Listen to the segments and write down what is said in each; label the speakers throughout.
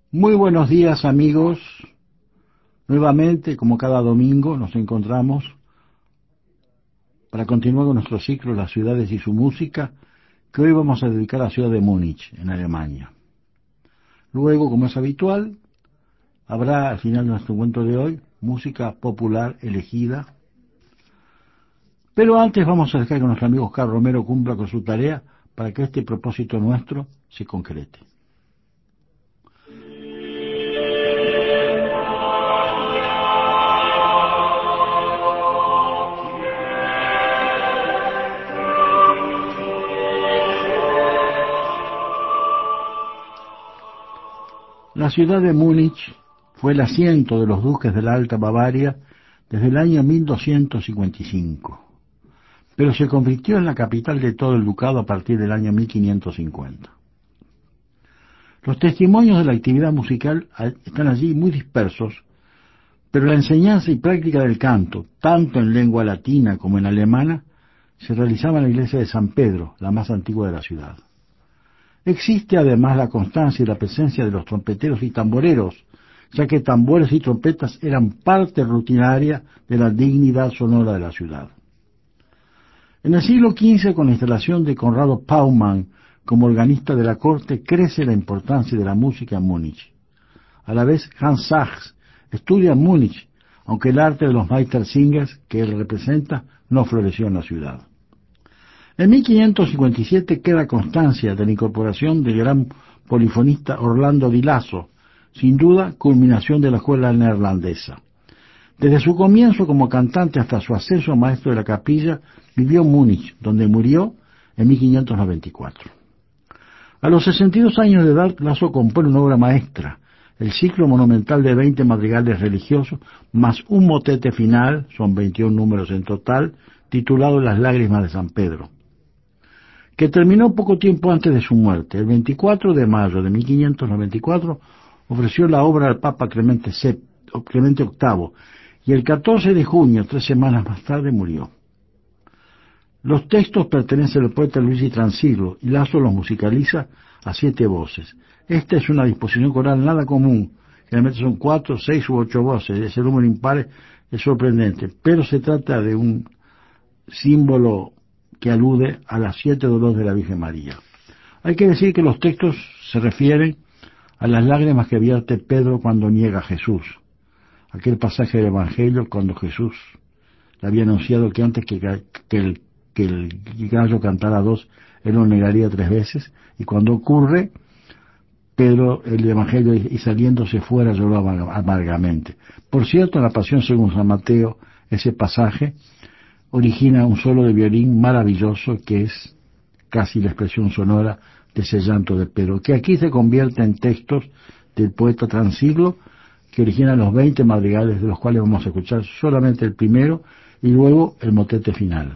Speaker 1: Muy buenos días, amigos. Nuevamente, como cada domingo, nos encontramos para continuar con nuestro ciclo Las ciudades y su música, que hoy vamos a dedicar a la ciudad de Múnich, en Alemania. Luego, como es habitual, habrá al final de nuestro encuentro de hoy música popular elegida. Pero antes vamos a dejar que nuestro amigo Oscar Romero cumpla con su tarea para que este propósito nuestro se concrete. La ciudad de Múnich fue el asiento de los duques de la Alta Bavaria desde el año 1255, pero se convirtió en la capital de todo el ducado a partir del año 1550. Los testimonios de la actividad musical están allí muy dispersos, pero la enseñanza y práctica del canto, tanto en lengua latina como en alemana, se realizaba en la iglesia de San Pedro, la más antigua de la ciudad. Existe además la constancia y la presencia de los trompeteros y tamboreros, ya que tambores y trompetas eran parte rutinaria de la dignidad sonora de la ciudad. En el siglo XV, con la instalación de Conrado Paumann como organista de la corte, crece la importancia de la música en Múnich. A la vez, Hans Sachs estudia en Múnich, aunque el arte de los Meistersingers que él representa no floreció en la ciudad. En 1557 queda constancia de la incorporación del gran polifonista Orlando Di Lasso, sin duda culminación de la escuela neerlandesa. Desde su comienzo como cantante hasta su ascenso a maestro de la capilla, vivió en Múnich, donde murió en 1594. A los 62 años de edad, Lasso compone una obra maestra, el ciclo monumental de 20 madrigales religiosos, más un motete final, son 21 números en total, titulado Las lágrimas de San Pedro, que terminó poco tiempo antes de su muerte. El 24 de mayo de 1594 ofreció la obra al Papa Clemente VIII y el 14 de junio, 3 semanas más tarde, murió. Los textos pertenecen al poeta Luigi Transillo y Lasso los musicaliza a 7 voces. Esta es una disposición coral nada común, generalmente son 4, 6 u 8 voces, ese número impar es sorprendente, pero se trata de un símbolo que alude a las 7 dolores de la Virgen María. Hay que decir que los textos se refieren a las lágrimas que vierte Pedro cuando niega a Jesús. Aquel pasaje del Evangelio cuando Jesús le había anunciado que antes que el gallo cantara 2, él lo negaría 3 veces, y cuando ocurre, Pedro, el Evangelio, y saliéndose fuera lloró amargamente. Por cierto, en la Pasión según San Mateo, ese pasaje origina un solo de violín maravilloso que es casi la expresión sonora de ese llanto de Pedro, que aquí se convierte en textos del poeta Transillo, que originan los 20 madrigales, de los cuales vamos a escuchar solamente el primero y luego el motete final.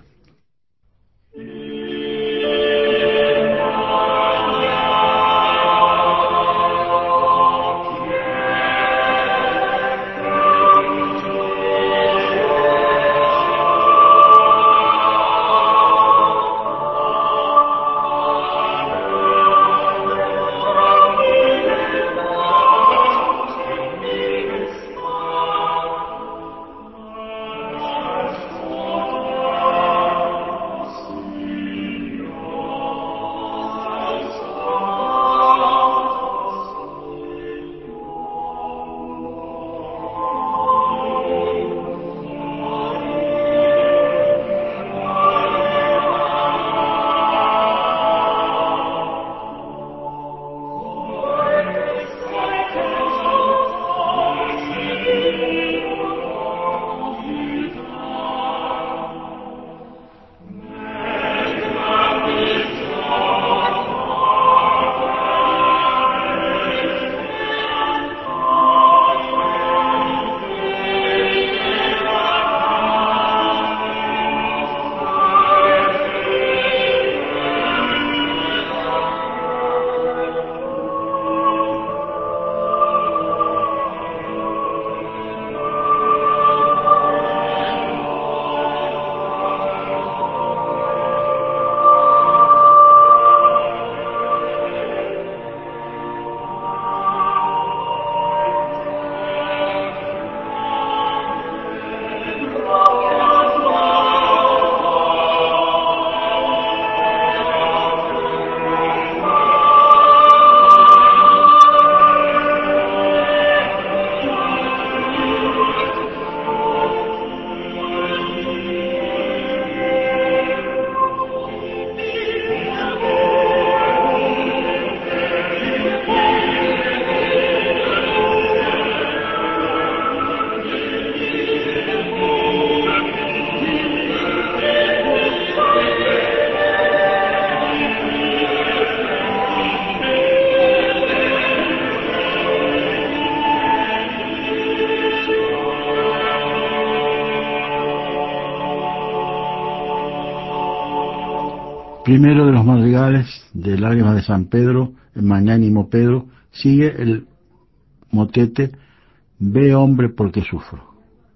Speaker 1: Primero de los madrigales de Lágrimas de San Pedro, el magnánimo Pedro, sigue el motete Ve hombre porque sufro.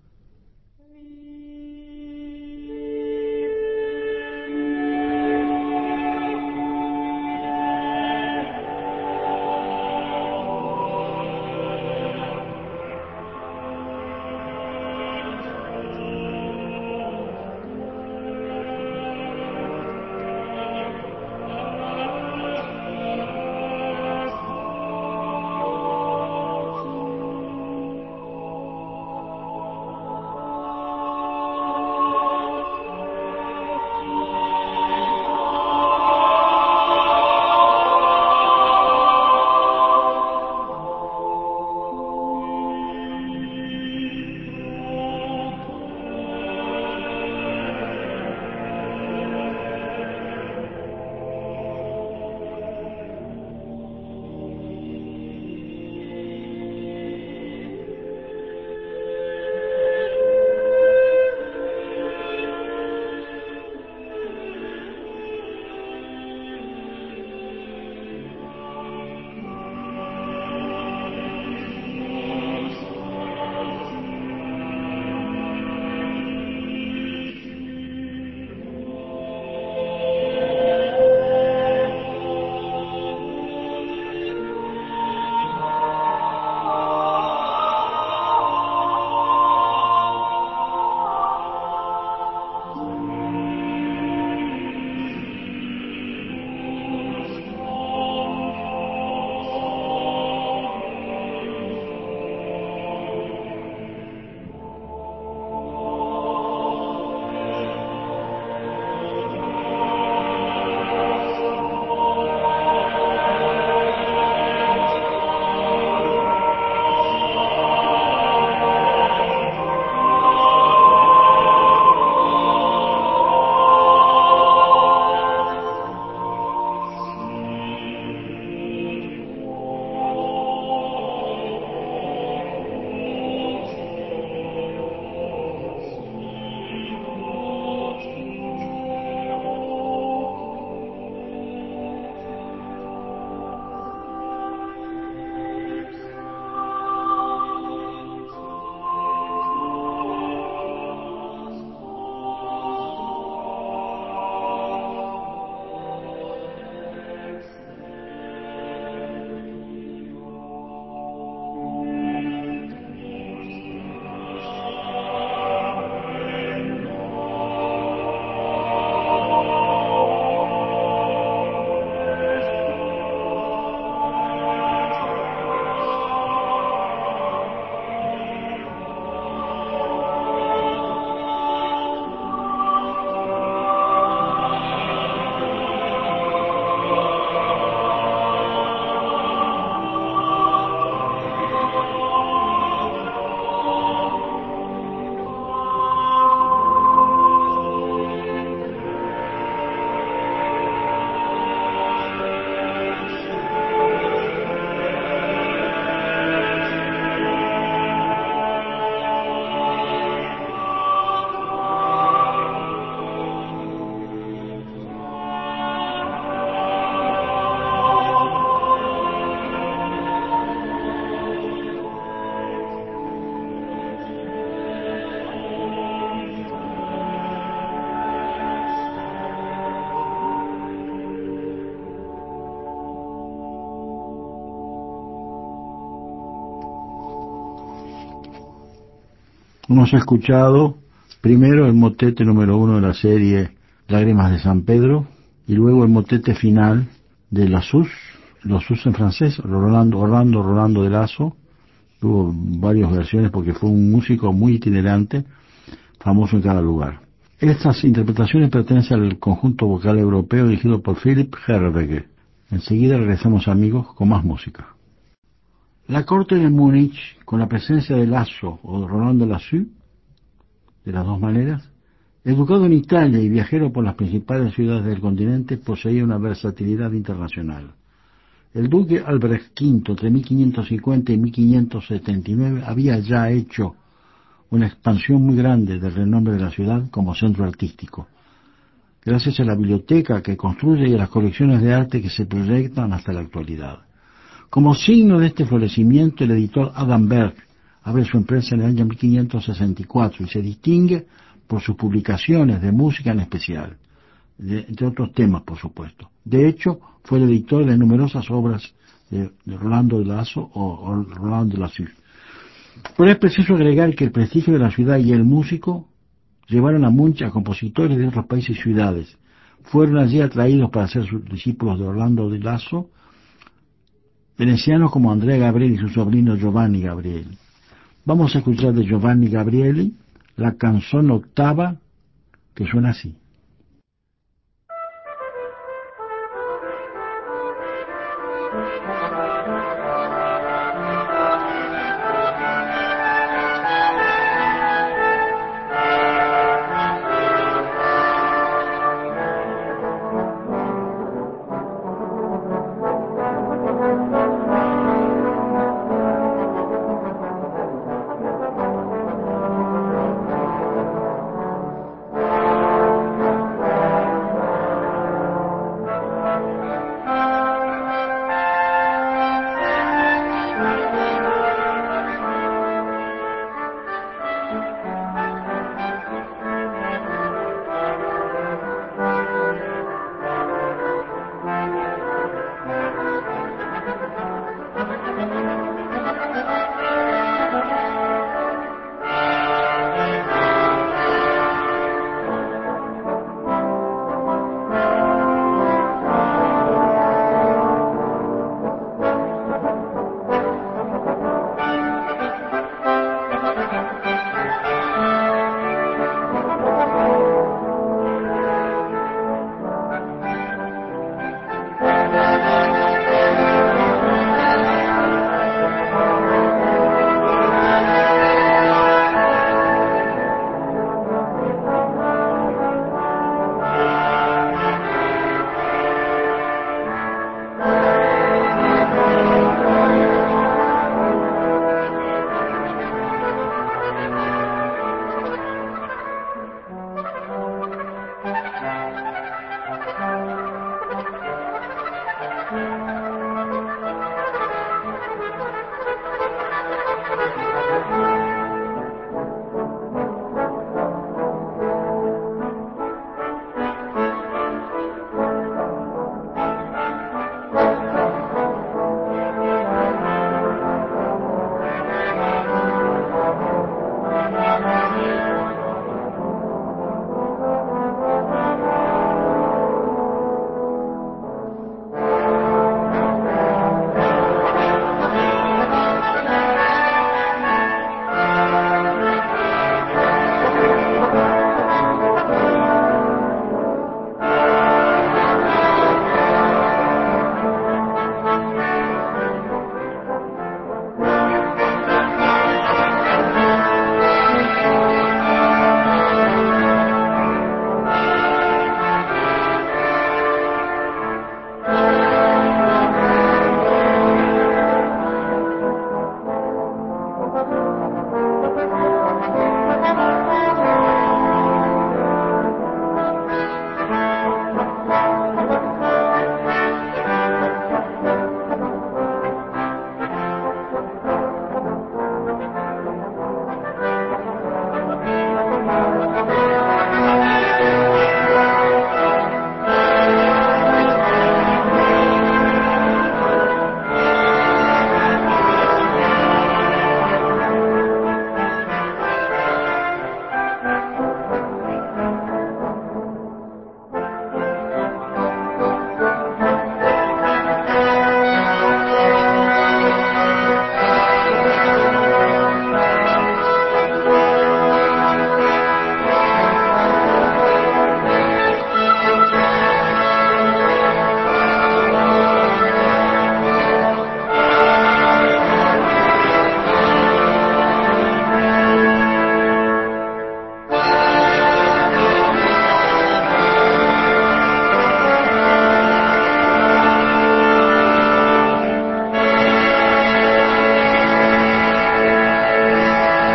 Speaker 1: Hemos escuchado primero el motete número 1 de la serie Lágrimas de San Pedro y luego el motete final de los Sus en francés, Rolando de Lasso. Tuvo varias versiones porque fue un músico muy itinerante, famoso en cada lugar. Estas interpretaciones pertenecen al conjunto vocal europeo dirigido por Philipp Herweghe. Enseguida regresamos, amigos, con más música. La corte de Múnich, con la presencia de Lasso o de Rolando Lasso, de las dos maneras, educado en Italia y viajero por las principales ciudades del continente, poseía una versatilidad internacional. El duque Albrecht V, entre 1550 y 1579, había ya hecho una expansión muy grande del renombre de la ciudad como centro artístico. gracias a la biblioteca que construye y a las colecciones de arte que se proyectan hasta la actualidad. Como signo de este florecimiento, el editor Adam Berg abre su empresa en el año 1564 y se distingue por sus publicaciones de música en especial, entre otros temas, por supuesto. De hecho, fue el editor de numerosas obras de Rolando de Lasso o Rolando de Lasso. Pero es preciso agregar que el prestigio de la ciudad y el músico llevaron a muchos compositores de otros países y ciudades. Fueron allí atraídos para ser sus discípulos de Orlando de Lasso, venecianos como Andrea Gabrieli y su sobrino Giovanni Gabrieli. Vamos a escuchar de Giovanni Gabrieli la canción octava que suena así.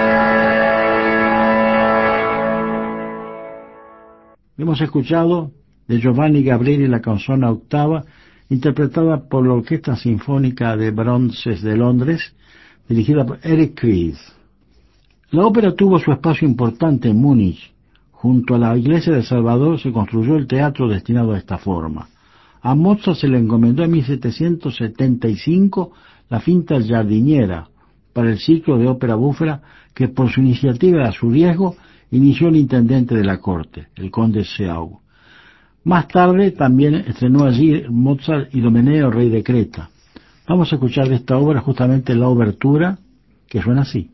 Speaker 1: Hemos escuchado de Giovanni Gabrieli, la canzone octava, interpretada por la Orquesta Sinfónica de Bronces de Londres, dirigida por Eric Kries. La ópera tuvo su espacio importante en Múnich. Junto a la iglesia de Salvador se construyó el teatro destinado a esta forma. A Mozart se le encomendó en 1775 la finta Giardiniera para el ciclo de ópera búfera que por su iniciativa y a su riesgo inició el intendente de la corte, el conde Seau. Más tarde también estrenó allí Mozart Idomeneo, rey de Creta. Vamos a escuchar de esta obra justamente la obertura, que suena así.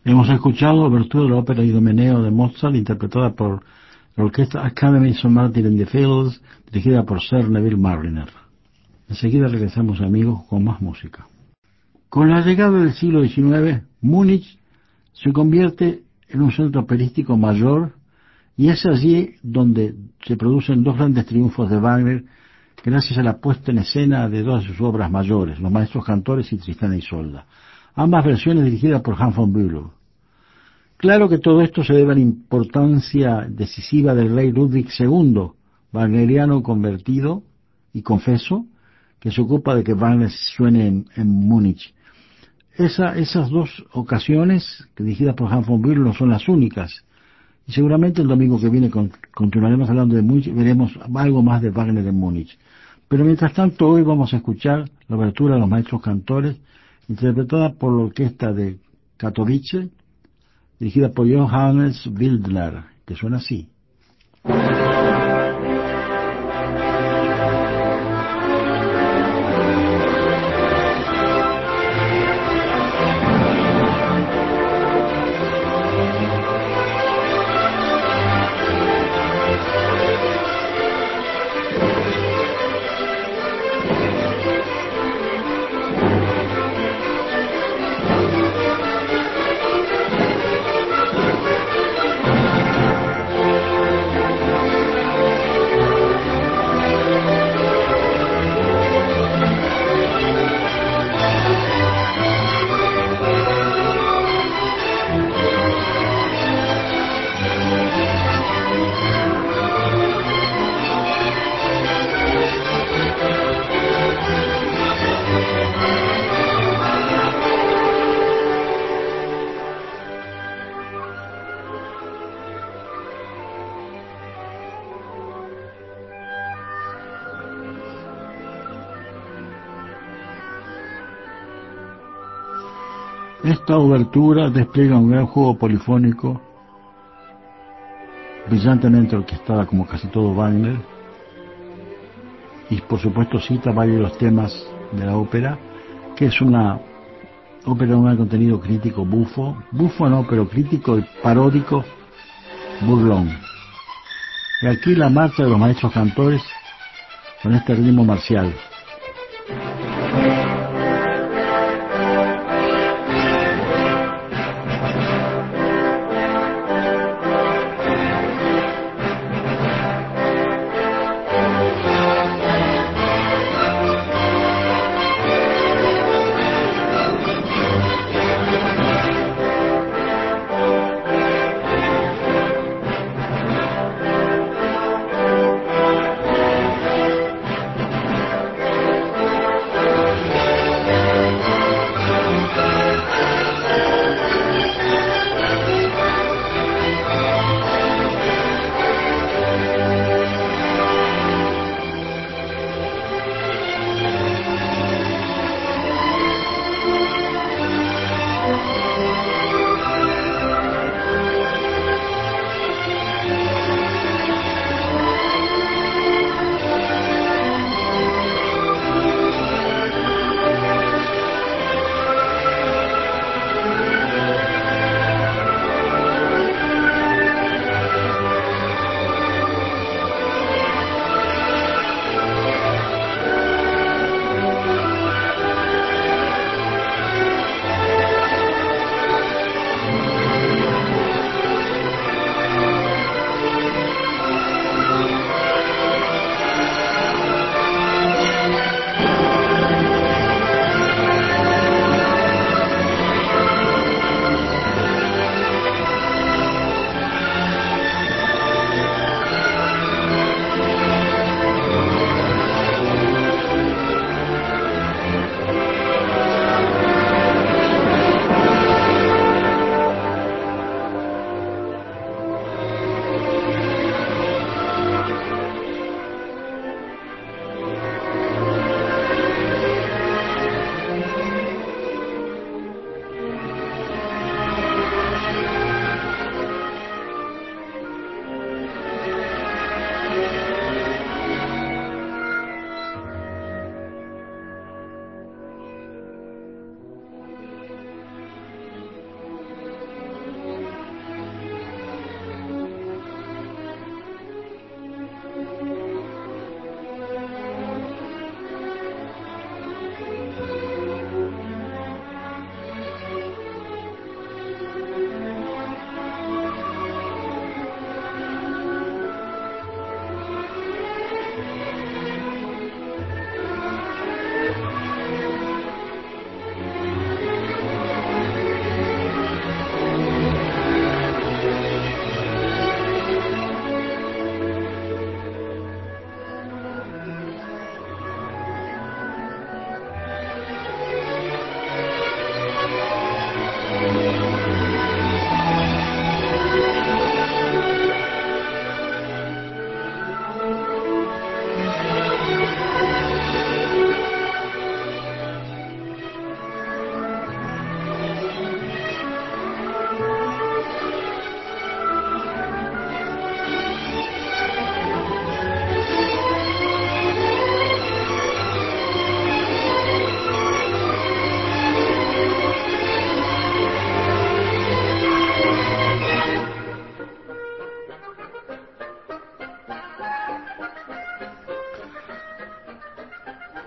Speaker 1: Hemos escuchado Obertura de la ópera Idomeneo de Mozart, interpretada por la orquesta Academy St. Martin in the Fields, dirigida por Sir Neville Marriner. Enseguida regresamos, amigos, con más música. Con la llegada del siglo XIX, Múnich se convierte en un centro operístico mayor, y es allí donde se producen dos grandes triunfos de Wagner, gracias a la puesta en escena de dos de sus obras mayores, Los Maestros Cantores y Tristán e Isolda, ambas versiones dirigidas por Hans von Bülow. Claro que todo esto se debe a la importancia decisiva del rey Ludwig II, wagneriano convertido y confeso, que se ocupa de que Wagner suene en Múnich. Esas dos ocasiones, dirigidas por Hans von Bülow, no son las únicas. Y seguramente el domingo que viene continuaremos hablando de Múnich, veremos algo más de Wagner en Múnich. Pero mientras tanto, hoy vamos a escuchar la obertura de Los Maestros Cantores, interpretada por la orquesta de Katowice, dirigida por Johannes Wildner, que suena así. Esta obertura despliega un gran juego polifónico, brillantemente orquestada como casi todo Wagner, y por supuesto cita varios de los temas de la ópera, que es una ópera de un contenido crítico bufo no, pero crítico y paródico, burlón. Y aquí la marcha de Los Maestros Cantores con este ritmo marcial.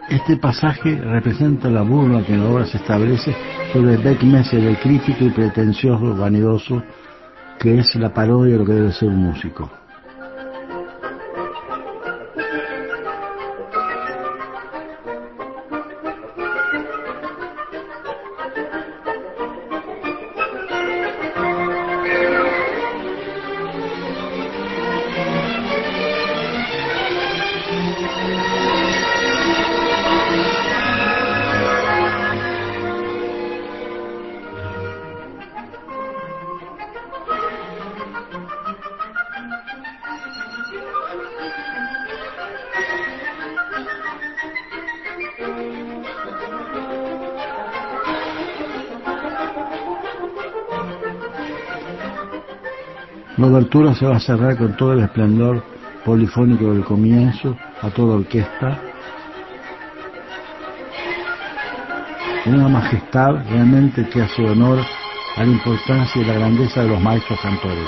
Speaker 1: Este pasaje representa la burla que en la obra se establece sobre Beckmesser, el crítico y pretencioso vanidoso, que es la parodia de lo que debe ser un músico. La obertura se va a cerrar con todo el esplendor polifónico del comienzo, a toda orquesta, una majestad realmente que hace honor a la importancia y la grandeza de los maestros cantores.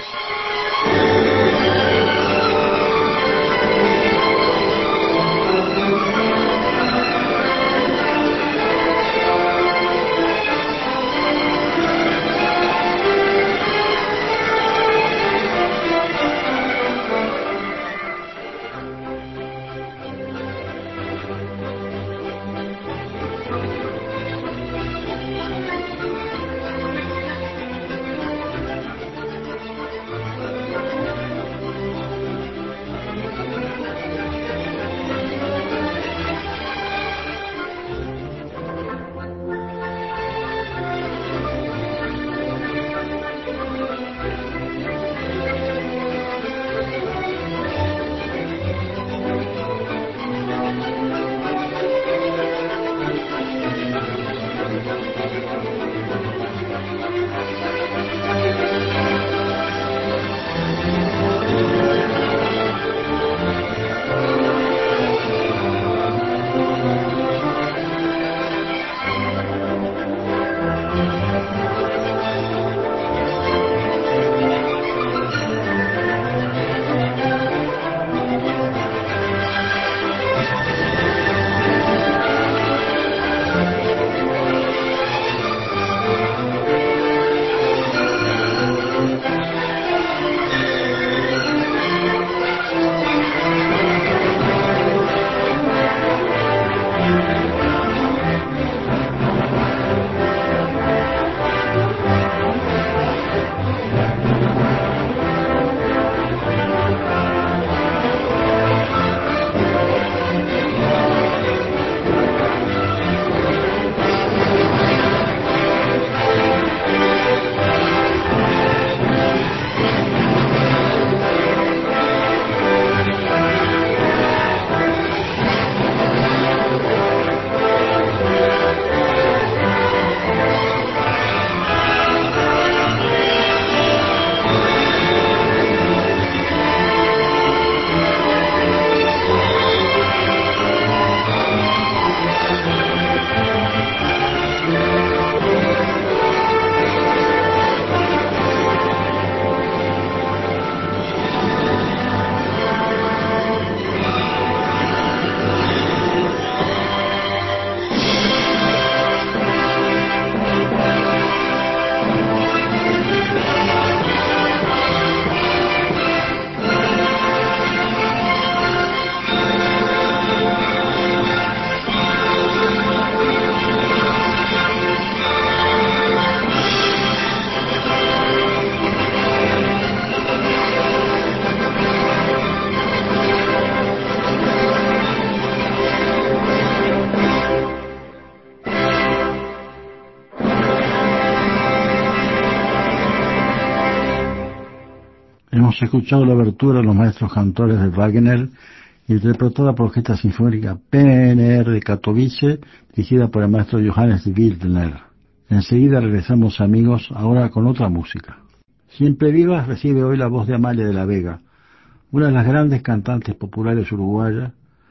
Speaker 1: Hemos escuchado la abertura de los maestros cantores de Wagner, interpretada por la Orquesta Sinfónica PNR de Katowice, dirigida por el maestro Johannes Wildner. Enseguida regresamos, amigos, ahora con otra música. Siempre Vivas recibe hoy la voz de Amalia de la Vega, una de las grandes cantantes populares uruguayas,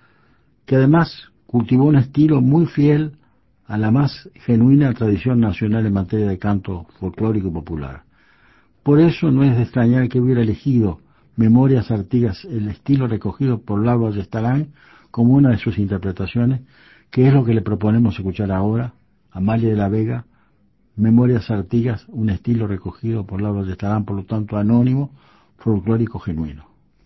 Speaker 1: que además cultivó un estilo muy fiel a la más genuina tradición nacional en materia de canto folclórico y popular. Por eso no es de extrañar que hubiera elegido Memorias Artigas, el estilo recogido por Lauro Ayestarán, como una de sus interpretaciones, que es lo que le proponemos escuchar ahora, Amalia de la Vega, Memorias Artigas, un estilo recogido por Laura de Estarán, por lo tanto anónimo, folclórico genuino.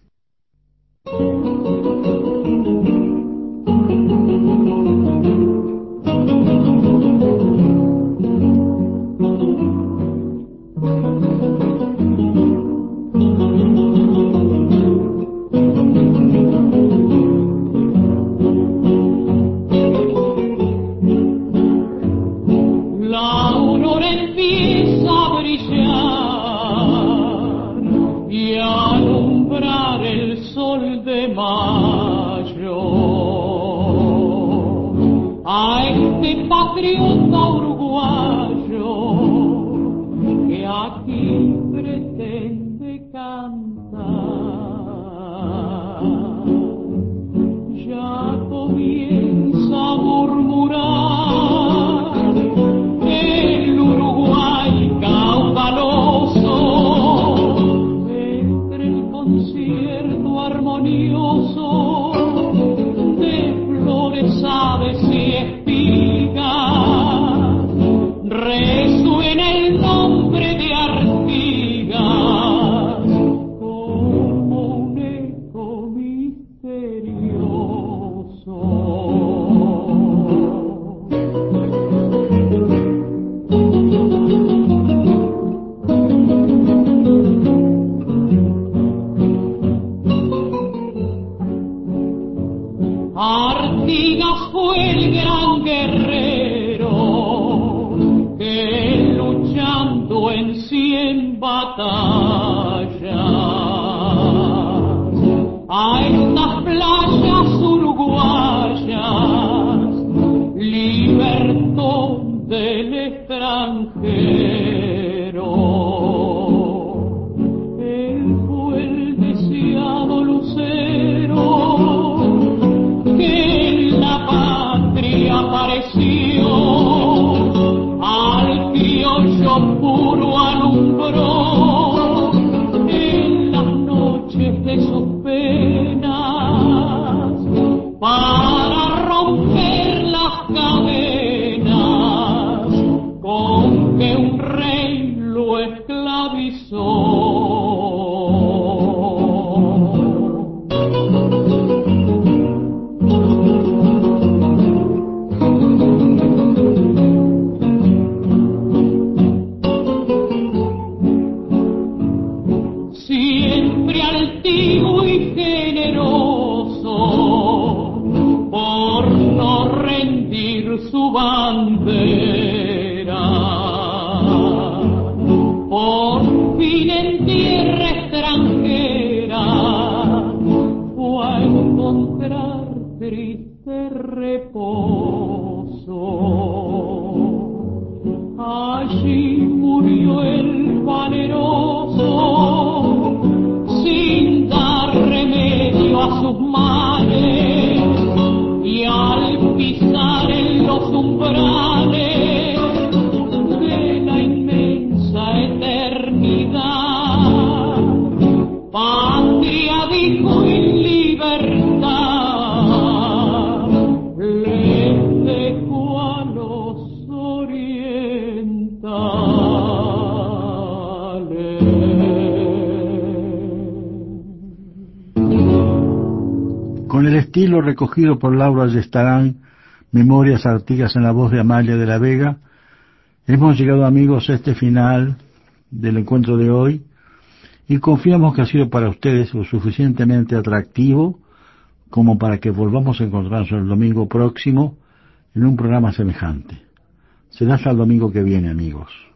Speaker 1: Con el estilo recogido por Laura Ayestarán, Memorias Artigas en la voz de Amalia de la Vega, hemos llegado, amigos, a este final del encuentro de hoy y confiamos que ha sido para ustedes lo suficientemente atractivo como para que volvamos a encontrarnos el domingo próximo en un programa semejante. Será hasta el domingo que viene, amigos.